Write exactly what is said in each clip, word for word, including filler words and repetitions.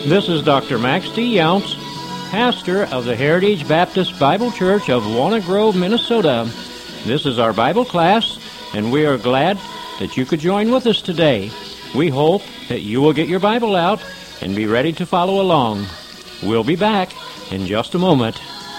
This is Doctor Max D. Younts, pastor of the Heritage Baptist Bible Church of Walnut Grove, Minnesota. This is our Bible class, and we are glad that you could join with us today. We hope that you will get your Bible out and be ready to follow along. We'll be back in just a moment.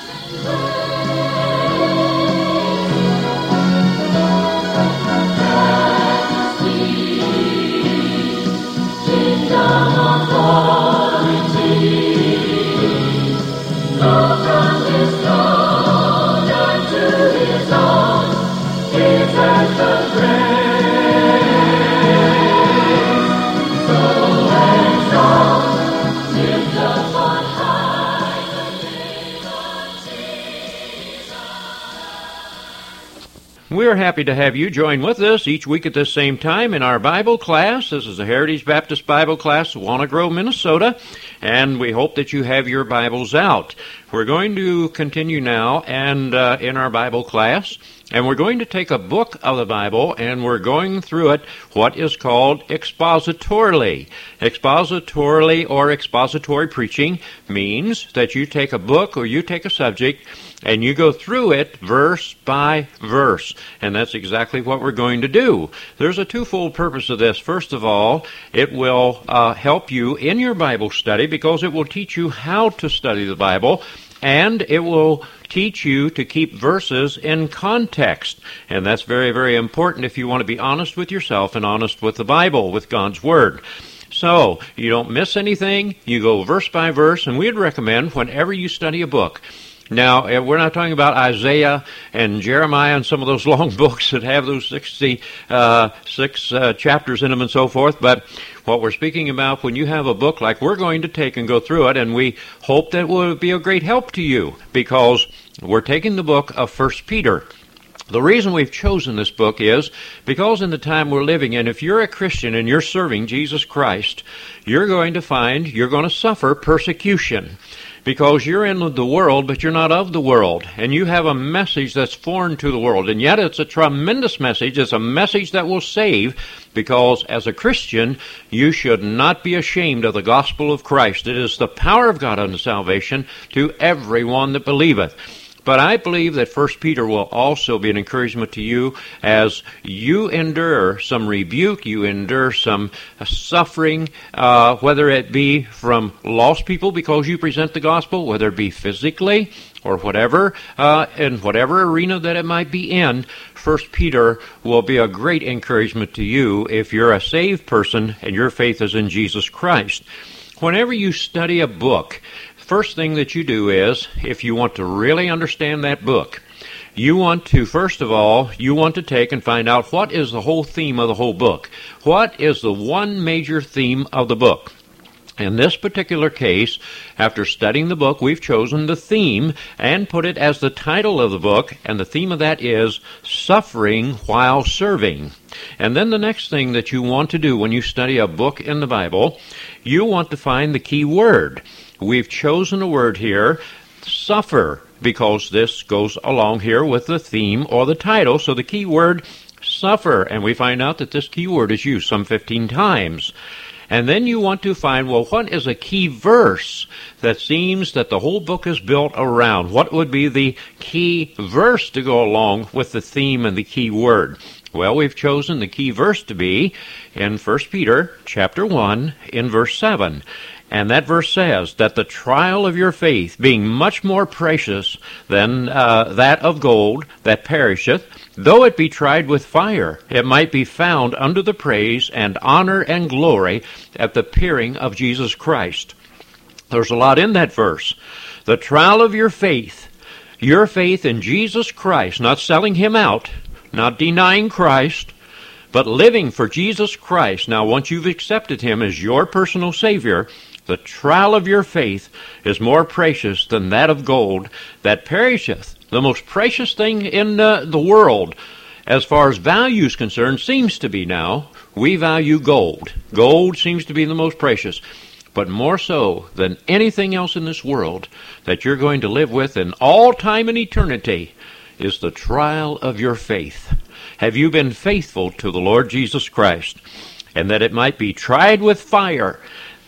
We're happy to have you join with us each week at this same time in our Bible class. This is the Heritage Baptist Bible class, Walnut Grove, Minnesota, and we hope that you have your Bibles out. We're going to continue now and uh, in our Bible class, and we're going to take a book of the Bible, and we're going through it what is called expositorily. Expositorily or expository preaching means that you take a book or you take a subject and you go through it verse by verse. And that's exactly what we're going to do. There's a twofold purpose of this. First of all, it will uh, help you in your Bible study because it will teach you how to study the Bible, and it will teach you to keep verses in context. And that's very, very important if you want to be honest with yourself and honest with the Bible, with God's Word. So, you don't miss anything. You go verse by verse, and we'd recommend whenever you study a book. Now, we're not talking about Isaiah and Jeremiah and some of those long books that have those sixty-six uh, six, uh, chapters in them and so forth, but what we're speaking about when you have a book like we're going to take and go through it, and we hope that will be a great help to you because we're taking the book of First Peter. The reason we've chosen this book is because in the time we're living in, if you're a Christian and you're serving Jesus Christ, you're going to find you're going to suffer persecution. Because you're in the world, but you're not of the world. And you have a message that's foreign to the world. And yet it's a tremendous message. It's a message that will save. Because as a Christian, you should not be ashamed of the gospel of Christ. It is the power of God unto salvation to everyone that believeth. But I believe that First Peter will also be an encouragement to you as you endure some rebuke, you endure some suffering, uh, whether it be from lost people because you present the gospel, whether it be physically or whatever, uh, in whatever arena that it might be in. First Peter will be a great encouragement to you if you're a saved person and your faith is in Jesus Christ. Whenever you study a book, first thing that you do is, if you want to really understand that book, you want to, first of all, you want to take and find out what is the whole theme of the whole book. What is the one major theme of the book? In this particular case, after studying the book, we've chosen the theme and put it as the title of the book, and the theme of that is Suffering While Serving. And then the next thing that you want to do when you study a book in the Bible, you want to find the key word. We've chosen a word here, suffer, because this goes along here with the theme or the title. So the key word, suffer, and we find out that this key word is used some fifteen times. And then you want to find, well, what is a key verse that seems that the whole book is built around? What would be the key verse to go along with the theme and the key word? Well, we've chosen the key verse to be in First Peter chapter one in verse seven. And that verse says that the trial of your faith, being much more precious than uh, that of gold that perisheth, though it be tried with fire, it might be found unto the praise and honor and glory at the appearing of Jesus Christ. There's a lot in that verse. The trial of your faith, your faith in Jesus Christ, not selling him out, not denying Christ, but living for Jesus Christ. Now, once you've accepted him as your personal Savior, the trial of your faith is more precious than that of gold that perisheth. The most precious thing in uh, the world, as far as value is concerned, seems to be now, we value gold. Gold seems to be the most precious. But more so than anything else in this world that you're going to live with in all time and eternity is the trial of your faith. Have you been faithful to the Lord Jesus Christ? And that it might be tried with fire.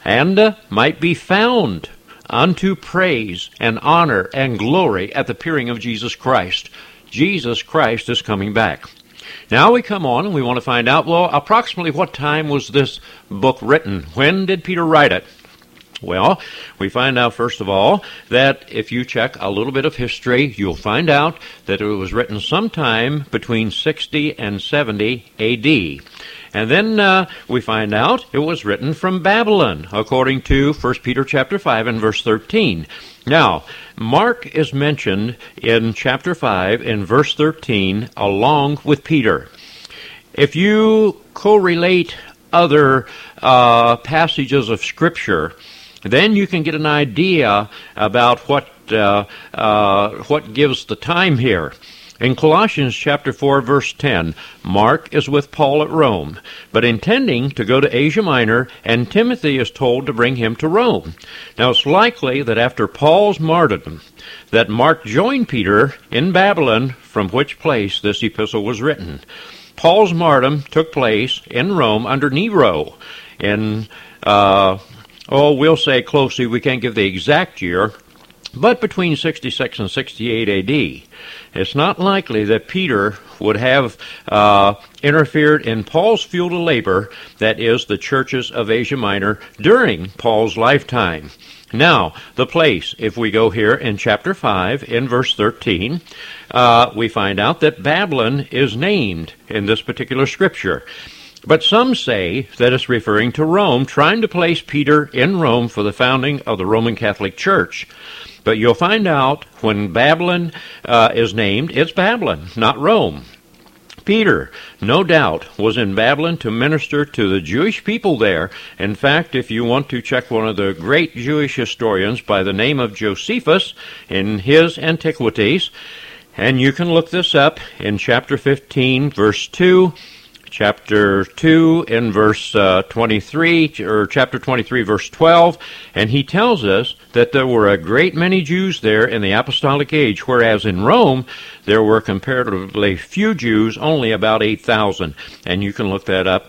and uh, might be found unto praise and honor and glory at the appearing of Jesus Christ. Jesus Christ is coming back. Now we come on and we want to find out, well, approximately what time was this book written? When did Peter write it? Well, we find out, first of all, that if you check a little bit of history, you'll find out that it was written sometime between sixty and seventy A D. And then uh, we find out it was written from Babylon, according to First Peter chapter five and verse thirteen. Now, Mark is mentioned in chapter five in verse thirteen along with Peter. If you correlate other uh, passages of Scripture, then you can get an idea about what uh, uh, what gives the time here. In Colossians chapter four, verse ten, Mark is with Paul at Rome, but intending to go to Asia Minor, and Timothy is told to bring him to Rome. Now, it's likely that after Paul's martyrdom, that Mark joined Peter in Babylon, from which place this epistle was written. Paul's martyrdom took place in Rome under Nero in, uh, oh, we'll say closely, we can't give the exact year, but between sixty-six and sixty-eight A D. It's not likely that Peter would have uh, interfered in Paul's field of labor, that is, the churches of Asia Minor, during Paul's lifetime. Now, the place, if we go here in chapter five, in verse thirteen, uh, we find out that Babylon is named in this particular scripture. But some say that it's referring to Rome, trying to place Peter in Rome for the founding of the Roman Catholic Church. But you'll find out when Babylon uh, is named, it's Babylon, not Rome. Peter, no doubt, was in Babylon to minister to the Jewish people there. In fact, if you want to check one of the great Jewish historians by the name of Josephus in his Antiquities, and you can look this up in chapter fifteen, verse two, chapter two in verse uh, twenty-three, or chapter twenty-three, verse twelve, and he tells us that there were a great many Jews there in the apostolic age, whereas in Rome there were comparatively few Jews, only about eight thousand. And you can look that up.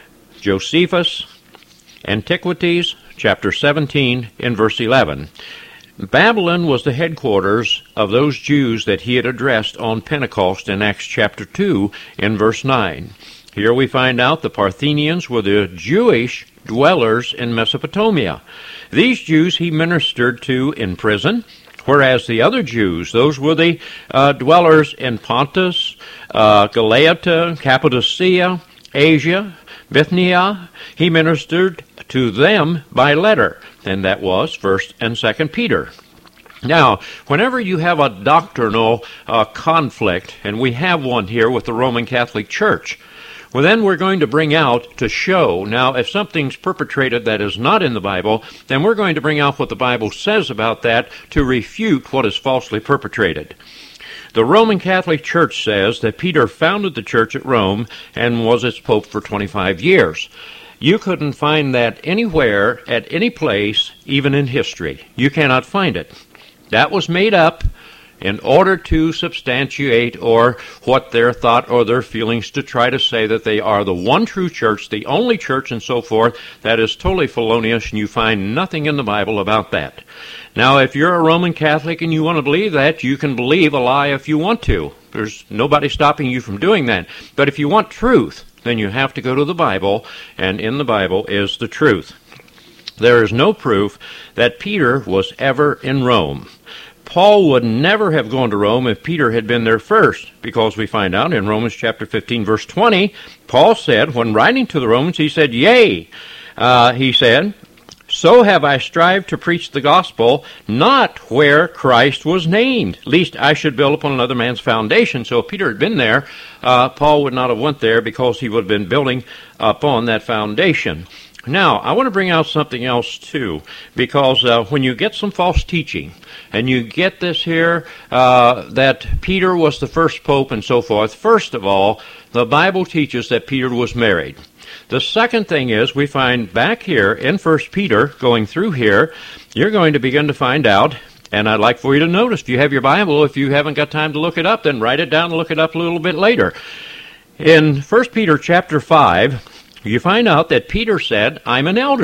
Josephus, Antiquities, chapter seventeen, in verse eleven. Babylon was the headquarters of those Jews that he had addressed on Pentecost in Acts chapter two, in verse nine. Here we find out the Parthenians were the Jewish dwellers in Mesopotamia. These Jews he ministered to in prison, whereas the other Jews, those were the uh, dwellers in Pontus, uh, Galatia, Cappadocia, Asia, Bithynia. He ministered to them by letter, and that was First and Second Peter. Now, whenever you have a doctrinal uh, conflict, and we have one here with the Roman Catholic Church, well, then we're going to bring out to show. Now, if something's perpetrated that is not in the Bible, then we're going to bring out what the Bible says about that to refute what is falsely perpetrated. The Roman Catholic Church says that Peter founded the church at Rome and was its pope for twenty-five years. You couldn't find that anywhere, at any place, even in history. You cannot find it. That was made up in order to substantiate or what their thought or their feelings, to try to say that they are the one true church, the only church, and so forth. That is totally felonious, and you find nothing in the Bible about that. Now, if you're a Roman Catholic and you want to believe that, you can believe a lie if you want to. There's nobody stopping you from doing that. But if you want truth, then you have to go to the Bible, and in the Bible is the truth. There is no proof that Peter was ever in Rome. Paul would never have gone to Rome if Peter had been there first, because we find out in Romans chapter fifteen, verse twenty, Paul said, when writing to the Romans, he said, Yea, uh, he said, so have I strived to preach the gospel, not where Christ was named, lest I should build upon another man's foundation. So if Peter had been there, uh, Paul would not have went there, because he would have been building upon that foundation. Now, I want to bring out something else, too, because uh, when you get some false teaching, and you get this here, uh, that Peter was the first pope and so forth, first of all, the Bible teaches that Peter was married. The second thing is, we find back here in First Peter, going through here, you're going to begin to find out, and I'd like for you to notice, if you have your Bible, if you haven't got time to look it up, then write it down and look it up a little bit later. In First Peter chapter five, you find out that Peter said, I'm an elder.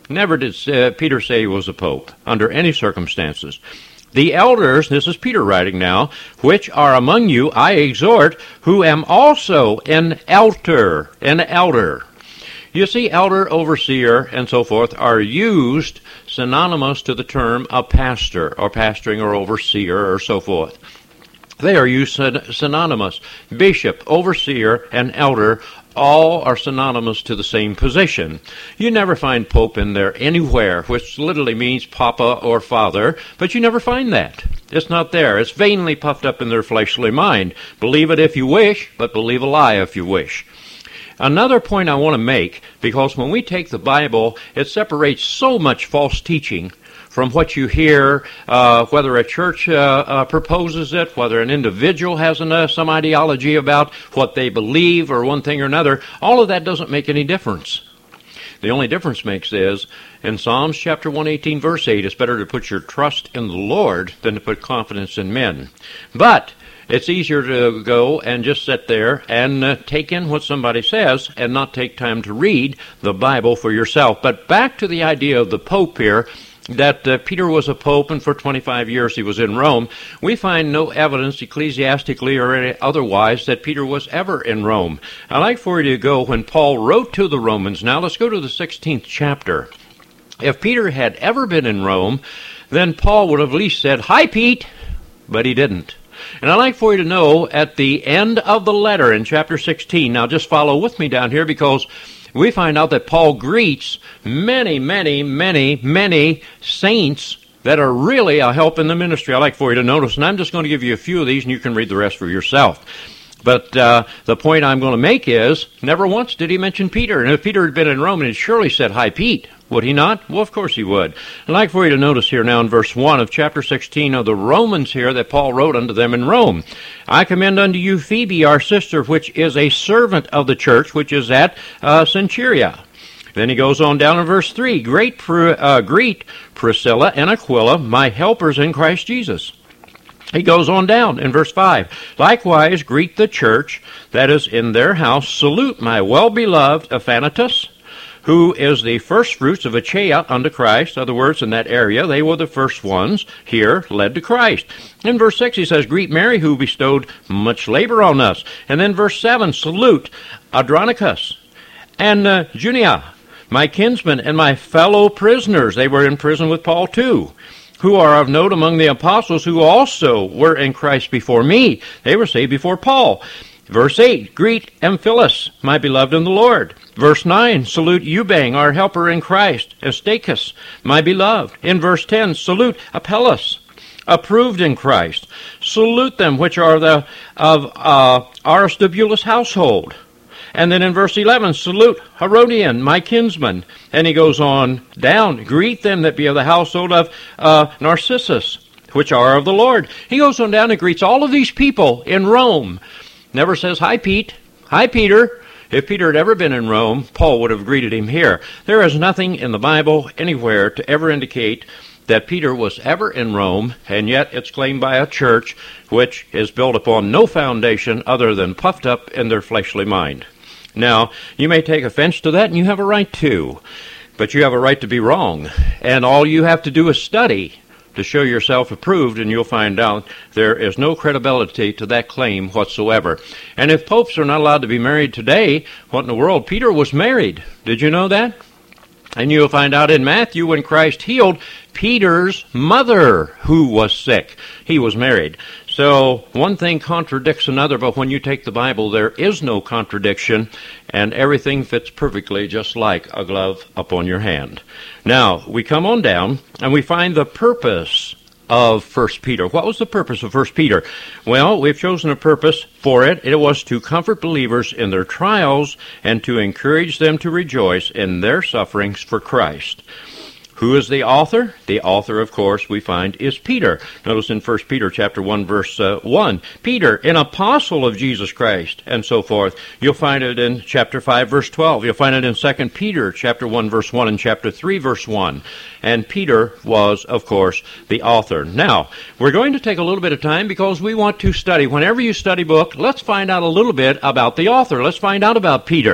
Never did uh, Peter say he was a pope, under any circumstances. The elders, this is Peter writing now, which are among you, I exhort, who am also an elder, an elder. You see, elder, overseer, and so forth are used synonymous to the term a pastor, or pastoring, or overseer, or so forth. They are used synonymous. Bishop, overseer, and elder all are synonymous to the same position. You never find pope in there anywhere, which literally means papa or father, but you never find that. It's not there. It's vainly puffed up in their fleshly mind. Believe it if you wish, but believe a lie if you wish. Another point I want to make, because when we take the Bible, it separates so much false teaching from what you hear, uh, whether a church uh, uh, proposes it, whether an individual has an, uh, some ideology about what they believe or one thing or another. All of that doesn't make any difference. The only difference makes is, in Psalms chapter one eighteen, verse eight, it's better to put your trust in the Lord than to put confidence in men. But it's easier to go and just sit there and uh, take in what somebody says and not take time to read the Bible for yourself. But back to the idea of the Pope here, that uh, Peter was a pope, and for twenty-five years he was in Rome. We find no evidence, ecclesiastically or any otherwise, that Peter was ever in Rome. I'd like for you to go when Paul wrote to the Romans. Now let's go to the sixteenth chapter. If Peter had ever been in Rome, then Paul would have at least said, "Hi, Pete," but he didn't. And I'd like for you to know at the end of the letter in chapter sixteen, now just follow with me down here, because we find out that Paul greets many, many, many, many saints that are really a help in the ministry. I'd like for you to notice, and I'm just going to give you a few of these, and you can read the rest for yourself. But uh, the point I'm going to make is, never once did he mention Peter. And if Peter had been in Rome, he'd surely said, "Hi, Pete." Would he not? Well, of course he would. I'd like for you to notice here now in verse one of chapter sixteen of the Romans here that Paul wrote unto them in Rome. "I commend unto you Phoebe, our sister, which is a servant of the church, which is at uh, Cenchrea." Then he goes on down in verse three, Great pr- uh, Greet Priscilla and Aquila, my helpers in Christ Jesus. He goes on down in verse five. "Likewise greet the church that is in their house. Salute my well-beloved Epaphras, who is the firstfruits of Achaia unto Christ." In other words, in that area, they were the first ones here led to Christ. In verse six, he says, "Greet Mary, who bestowed much labor on us." And then verse seven, "Salute Andronicus and uh, Junia, my kinsmen and my fellow prisoners." They were in prison with Paul too. "Who are of note among the apostles, who also were in Christ before me." They were saved before Paul. Verse eight, "Greet Amphilas, my beloved in the Lord." Verse nine, "Salute Eubang, our helper in Christ, Astachus, my beloved." In verse ten, "Salute Apelles, approved in Christ." "Salute them which are the of uh, Aristobulus' household." And then in verse eleven, "Salute Herodian, my kinsman." And he goes on down, "Greet them that be of the household of uh, Narcissus, which are of the Lord." He goes on down and greets all of these people in Rome. Never says, "Hi, Pete." "Hi, Peter." If Peter had ever been in Rome, Paul would have greeted him here. There is nothing in the Bible anywhere to ever indicate that Peter was ever in Rome, and yet it's claimed by a church which is built upon no foundation other than puffed up in their fleshly mind. Now, you may take offense to that, and you have a right to, but you have a right to be wrong, and all you have to do is study to show yourself approved, and you'll find out there is no credibility to that claim whatsoever. And if popes are not allowed to be married today, what in the world? Peter was married. Did you know that? And you'll find out in Matthew when Christ healed Peter's mother, who was sick. He was married. So one thing contradicts another, but when you take the Bible, there is no contradiction, and everything fits perfectly just like a glove upon your hand. Now, we come on down, and we find the purpose of First Peter. What was the purpose of First Peter? Well, we've chosen a purpose for it. It was to comfort believers in their trials and to encourage them to rejoice in their sufferings for Christ. Who is the author? The author, of course, we find is Peter. Notice in First Peter chapter one, verse uh, one, Peter, an apostle of Jesus Christ, and so forth. You'll find it in chapter five, verse twelve. You'll find it in Second Peter chapter one, verse one, and chapter three, verse one. And Peter was, of course, the author. Now, we're going to take a little bit of time because we want to study. Whenever you study a book, let's find out a little bit about the author. Let's find out about Peter.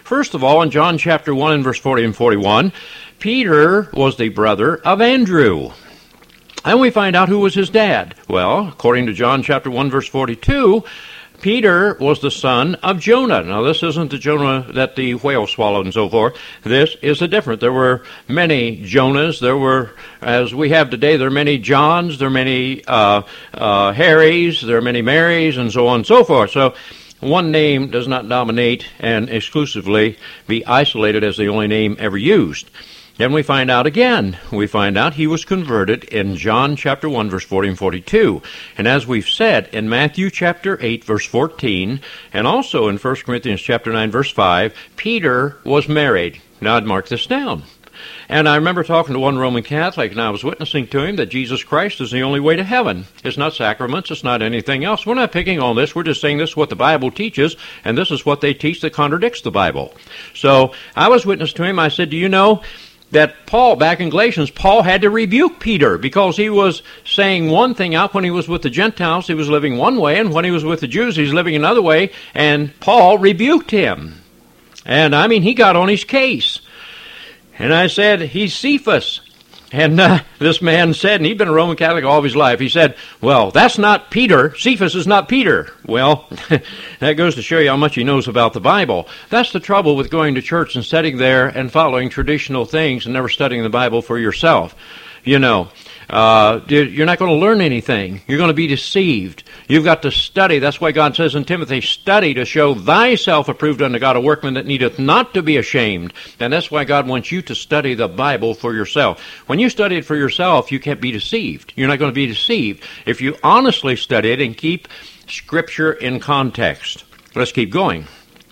First of all, in John chapter one and verse forty and forty-one, Peter was the brother of Andrew. And we find out who was his dad. Well, according to John chapter one verse forty-two, Peter was the son of Jonah. Now, this isn't the Jonah that the whale swallowed and so forth. This is a different. There were many Jonahs. There were, as we have today, there are many Johns, there are many uh, uh, Harrys, there are many Marys, and so on and so forth. So one name does not dominate and exclusively be isolated as the only name ever used. Then we find out again. We find out he was converted in John chapter one, verse forty and forty-two. And as we've said, in Matthew chapter eight, verse fourteen, and also in First Corinthians chapter nine, verse five, Peter was married. Now, I'd mark this down. And I remember talking to one Roman Catholic, and I was witnessing to him that Jesus Christ is the only way to heaven. It's not sacraments. It's not anything else. We're not picking on this. We're just saying this is what the Bible teaches, and this is what they teach that contradicts the Bible. So I was witness to him. I said, do you know that Paul, back in Galatians, Paul had to rebuke Peter because he was saying one thing out when he was with the Gentiles, he was living one way, and when he was with the Jews, he was living another way, and Paul rebuked him. And, I mean, he got on his case. And I said, he's Cephas. And uh, this man said, and he'd been a Roman Catholic all of his life, he said, well, that's not Peter. Cephas is not Peter. Well, that goes to show you how much he knows about the Bible. That's the trouble with going to church and sitting there and following traditional things and never studying the Bible for yourself. You know, uh, you're not going to learn anything. You're going to be deceived. You've got to study. That's why God says in Timothy, study to show thyself approved unto God, a workman that needeth not to be ashamed. And that's why God wants you to study the Bible for yourself. When you study it for yourself, you can't be deceived. You're not going to be deceived if you honestly study it and keep Scripture in context. Let's keep going.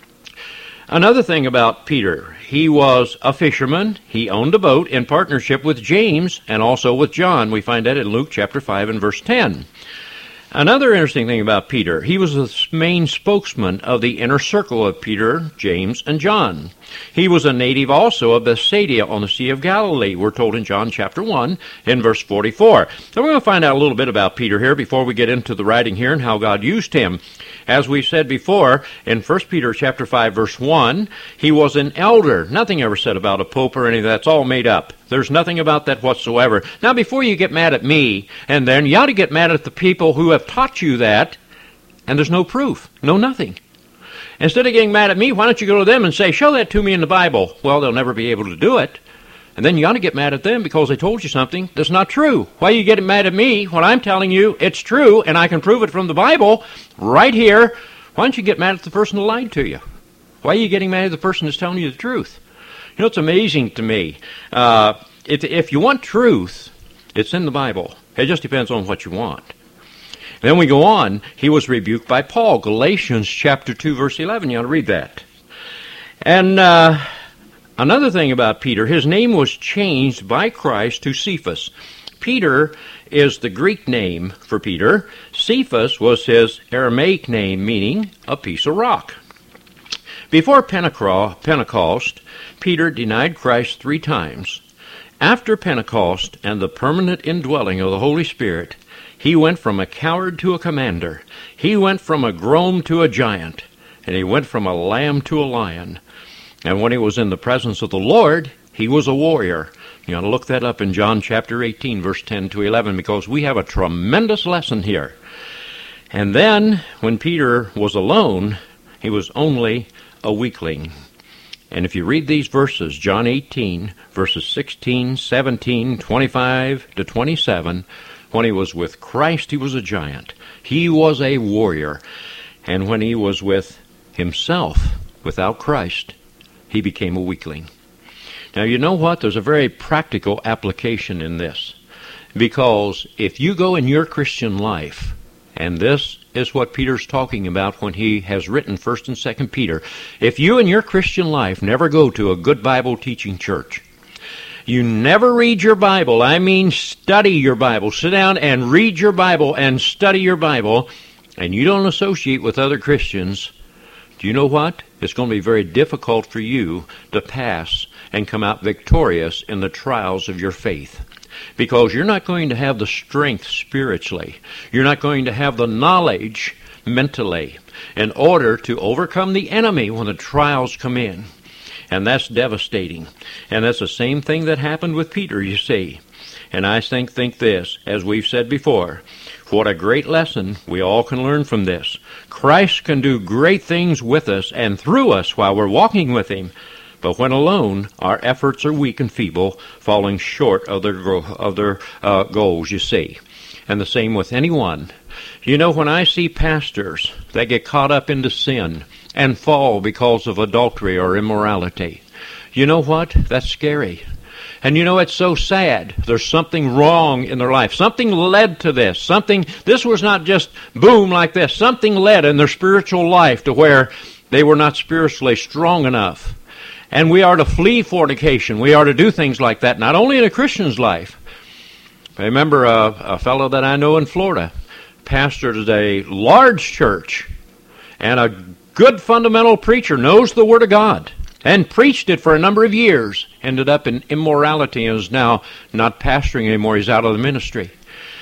Another thing about Peter, he was a fisherman. He owned a boat in partnership with James and also with John. We find that in Luke chapter five and verse ten. Another interesting thing about Peter, he was the main spokesman of the inner circle of Peter, James, and John. He was a native also of Bethsaida on the Sea of Galilee, we're told in John chapter one, in verse forty-four. So we're going to find out a little bit about Peter here before we get into the writing here and how God used him. As we said before, in First Peter chapter five, verse one, he was an elder. Nothing ever said about a pope or any of that. It's all made up. There's nothing about that whatsoever. Now, before you get mad at me, and then you ought to get mad at the people who have taught you that, and there's no proof, no nothing. Instead of getting mad at me, why don't you go to them and say, show that to me in the Bible? Well, they'll never be able to do it. And then you ought to get mad at them because they told you something that's not true. Why are you getting mad at me when I'm telling you it's true and I can prove it from the Bible right here? Why don't you get mad at the person who lied to you? Why are you getting mad at the person that's telling you the truth? You know, it's amazing to me. Uh, if, if you want truth, it's in the Bible. It just depends on what you want. Then we go on. He was rebuked by Paul. Galatians chapter two, verse eleven. You ought to read that. And uh, another thing about Peter, his name was changed by Christ to Cephas. Peter is the Greek name for Peter. Cephas was his Aramaic name, meaning a piece of rock. Before Pentecost, Peter denied Christ three times. After Pentecost and the permanent indwelling of the Holy Spirit, he went from a coward to a commander. He went from a groom to a giant. And he went from a lamb to a lion. And when he was in the presence of the Lord, he was a warrior. You ought to look that up in John chapter eighteen, verse ten to eleven, because we have a tremendous lesson here. And then, when Peter was alone, he was only a weakling. And if you read these verses, John eighteen, verses sixteen, seventeen, twenty-five to twenty-seven, when he was with Christ, he was a giant. He was a warrior. And when he was with himself, without Christ, he became a weakling. Now, you know what? There's a very practical application in this. Because if you go in your Christian life, and this is what Peter's talking about when he has written First and Second Peter, if you in your Christian life never go to a good Bible teaching church, you never read your Bible, I mean study your Bible, sit down and read your Bible and study your Bible, and you don't associate with other Christians, do you know what? It's going to be very difficult for you to pass and come out victorious in the trials of your faith. Because you're not going to have the strength spiritually. You're not going to have the knowledge mentally in order to overcome the enemy when the trials come in. And that's devastating. And that's the same thing that happened with Peter, you see. And I think, think this, as we've said before, what a great lesson we all can learn from this. Christ can do great things with us and through us while we're walking with Him. But when alone, our efforts are weak and feeble, falling short of their, of their uh, goals, you see. And the same with anyone. You know, when I see pastors that get caught up into sin and fall because of adultery or immorality, you know what? That's scary. And you know, it's so sad. There's something wrong in their life. Something led to this. Something, this was not just boom like this. Something led in their spiritual life to where they were not spiritually strong enough. And we are to flee fornication. We are to do things like that, not only in a Christian's life. I remember a, a fellow that I know in Florida, pastored a large church, and a good fundamental preacher, knows the Word of God, and preached it for a number of years, ended up in immorality and is now not pastoring anymore. He's out of the ministry.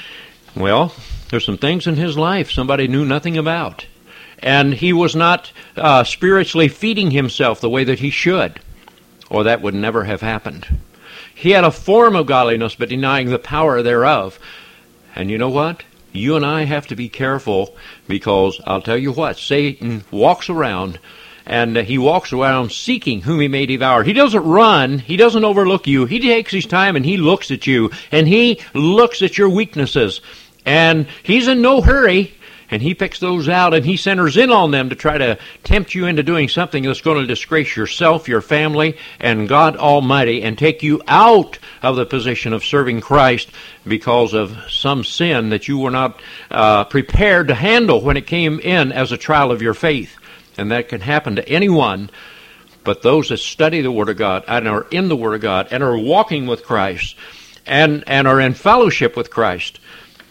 Well, there's some things in his life somebody knew nothing about. And he was not uh, spiritually feeding himself the way that he should, or that would never have happened. He had a form of godliness, but denying the power thereof. And you know what? You and I have to be careful, because I'll tell you what, Satan walks around, and he walks around seeking whom he may devour. He doesn't run. He doesn't overlook you. He takes his time and he looks at you, and he looks at your weaknesses. And he's in no hurry. And he picks those out, and he centers in on them to try to tempt you into doing something that's going to disgrace yourself, your family, and God Almighty, and take you out of the position of serving Christ because of some sin that you were not uh, prepared to handle when it came in as a trial of your faith. And that can happen to anyone. But those that study the Word of God and are in the Word of God and are walking with Christ and, and are in fellowship with Christ,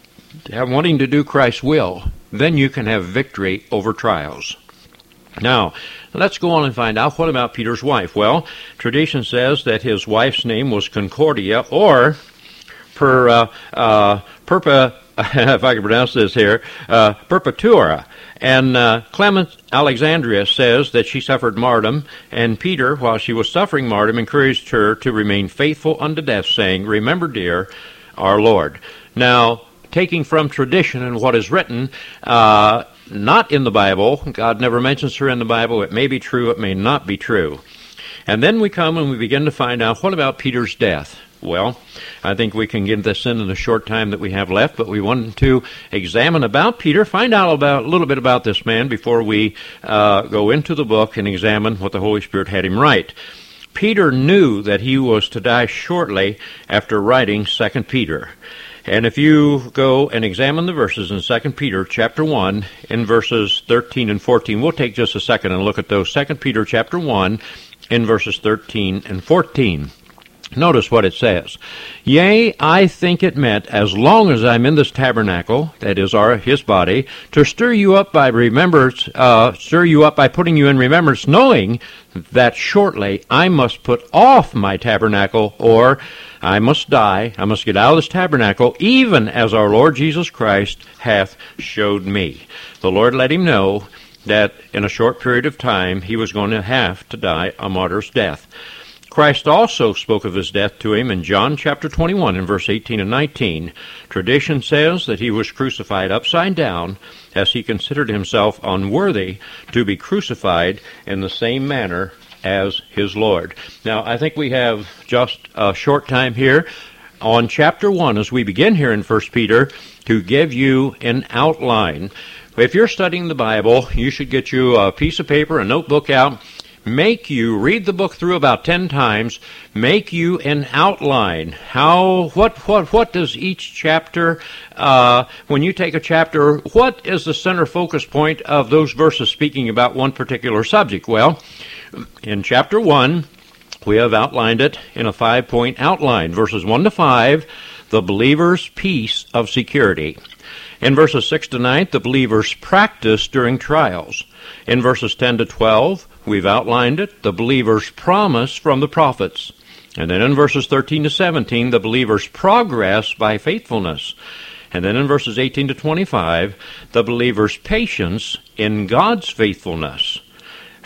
wanting to do Christ's will, then you can have victory over trials. Now, let's go on and find out, what about Peter's wife? Well, tradition says that his wife's name was Concordia, or per, uh, uh, Perpa, if I can pronounce this here, uh, Perpetua. And uh, Clement Alexandria says that she suffered martyrdom, and Peter, while she was suffering martyrdom, encouraged her to remain faithful unto death, saying, "Remember, dear, our Lord." Now, taking from tradition and what is written, uh, not in the Bible. God never mentions her in the Bible. It may be true, it may not be true. And then we come and we begin to find out, what about Peter's death? Well, I think we can get this in in the short time that we have left, but we wanted to examine about Peter, find out about a little bit about this man before we uh, go into the book and examine what the Holy Spirit had him write. Peter knew that he was to die shortly after writing Second Peter. And if you go and examine the verses in Second Peter chapter one, in verses thirteen and fourteen, we'll take just a second and look at those. Second Peter chapter one, in verses thirteen and fourteen. Notice what it says. "Yea, I think it meant, as long as I'm in this tabernacle," that is our his body, "to stir you up by remembrance, uh, stir you up by putting you in remembrance, knowing that shortly I must put off my tabernacle," or I must die, I must get out of this tabernacle, "even as our Lord Jesus Christ hath showed me." The Lord let him know that in a short period of time he was going to have to die a martyr's death. Christ also spoke of his death to him in John chapter twenty-one in verse eighteen and nineteen. Tradition says that he was crucified upside down, as he considered himself unworthy to be crucified in the same manner as his Lord. Now, I think we have just a short time here on chapter one as we begin here in First Peter to give you an outline. If you're studying the Bible, you should get you a piece of paper, a notebook out. Make you read the book through about ten times. Make you an outline. How, what, what, what does each chapter, uh, when you take a chapter, what is the center focus point of those verses speaking about one particular subject? Well, in chapter one, we have outlined it in a five-point outline. Verses one to five, the believer's peace of security. In verses six to nine, the believer's practice during trials. In verses ten to twelve, we've outlined it, the believer's promise from the prophets. And then in verses thirteen to seventeen, the believer's progress by faithfulness. And then in verses eighteen to twenty-five, the believer's patience in God's faithfulness.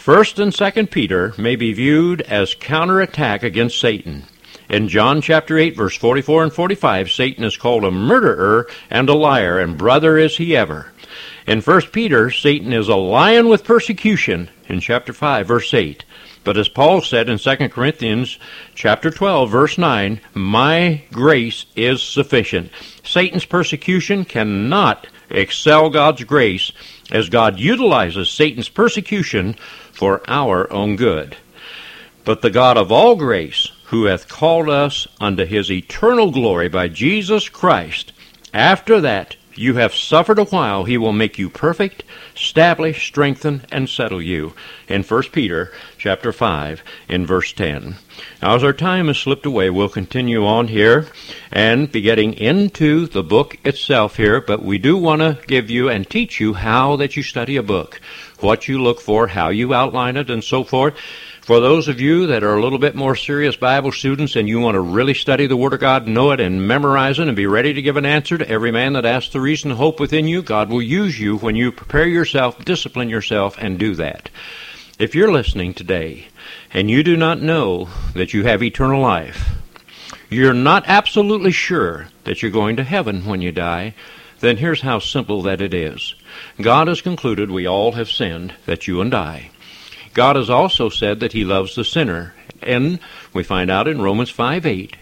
First and Second Peter may be viewed as counterattack against Satan. In John chapter eight, verse forty-four and forty-five, Satan is called a murderer and a liar, and brother is he ever. In First Peter, Satan is a lion with persecution, in chapter five, verse eight. But as Paul said in Second Corinthians chapter twelve, verse nine, my grace is sufficient. Satan's persecution cannot excel God's grace, as God utilizes Satan's persecution for our own good. But the God of all grace, who hath called us unto his eternal glory by Jesus Christ, after that you have suffered a while, he will make you perfect, establish, strengthen, and settle you. In First Peter chapter five, in verse ten. Now, as our time has slipped away, we'll continue on here and be getting into the book itself here, but we do want to give you and teach you how that you study a book, what you look for, how you outline it, and so forth. For those of you that are a little bit more serious Bible students and you want to really study the Word of God, know it, and memorize it, and be ready to give an answer to every man that asks the reason and hope within you, God will use you when you prepare yourself, discipline yourself, and do that. If you're listening today and you do not know that you have eternal life, you're not absolutely sure that you're going to heaven when you die, then here's how simple that it is. God has concluded we all have sinned, that you and I. God has also said that he loves the sinner. And we find out in Romans five eight,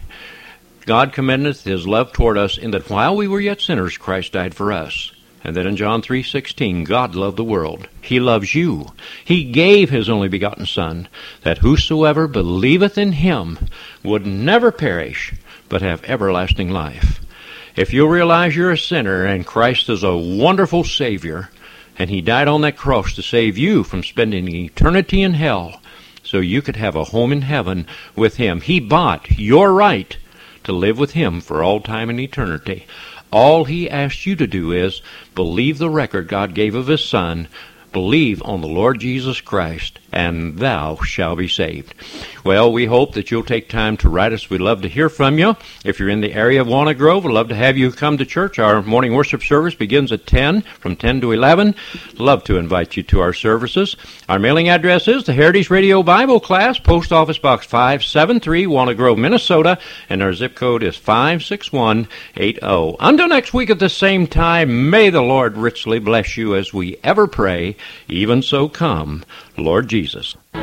God commendeth his love toward us in that while we were yet sinners, Christ died for us. And then in John three sixteen, God loved the world. He loves you. He gave his only begotten Son, that whosoever believeth in him would never perish, but have everlasting life. If you realize you're a sinner and Christ is a wonderful Savior, and he died on that cross to save you from spending eternity in hell so you could have a home in heaven with him. He bought your right to live with him for all time and eternity. All he asks you to do is believe the record God gave of his Son, believe on the Lord Jesus Christ, and thou shalt be saved. Well, we hope that you'll take time to write us. We'd love to hear from you. If you're in the area of Walnut Grove, we'd love to have you come to church. Our morning worship service begins at ten, from ten to eleven. Love to invite you to our services. Our mailing address is the Heritage Radio Bible Class, Post Office Box five seven three, Walnut Grove, Minnesota, and our zip code is five six one eight zero. Until next week at the same time, may the Lord richly bless you as we ever pray. Even so come, Lord Jesus. Come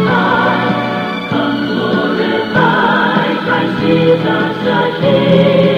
glorify Christ Jesus the King.